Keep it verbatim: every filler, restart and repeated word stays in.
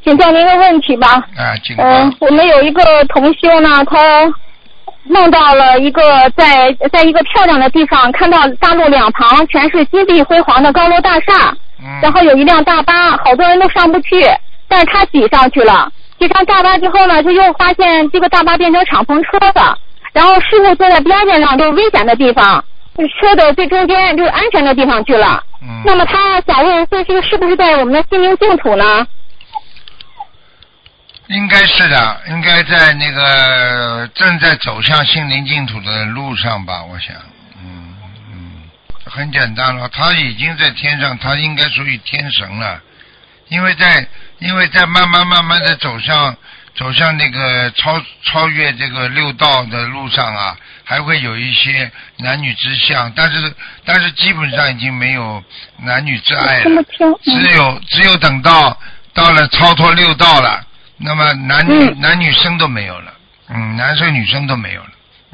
请教您一个问题吧。 啊，请嗯、呃，我们有一个同修呢，他梦到了一个在在一个漂亮的地方，看到大路两旁全是金碧辉煌的高楼大厦， 嗯， 然后有一辆大巴，好多人都上不去，但是他挤上去了。挤上大巴之后呢，就又发现这个大巴变成敞篷车了，然后师傅坐在边边上，就是危险的地方，车的最中间就是安全的地方去了。 嗯， 那么他想问，这是是不是在我们的心灵净土呢？ 应该是的，应该在那个正在走向心灵净土的路上吧，我想。嗯嗯，很简单了，他已经在天上，他应该属于天神了，因为在因为在慢慢慢慢的走向走向那个超超越这个六道的路上啊，还会有一些男女之相，但是但是基本上已经没有男女之爱了，只有只有等到到了超脱六道了，那么男女、嗯、男女生都没有了，嗯，男生女生都没有了。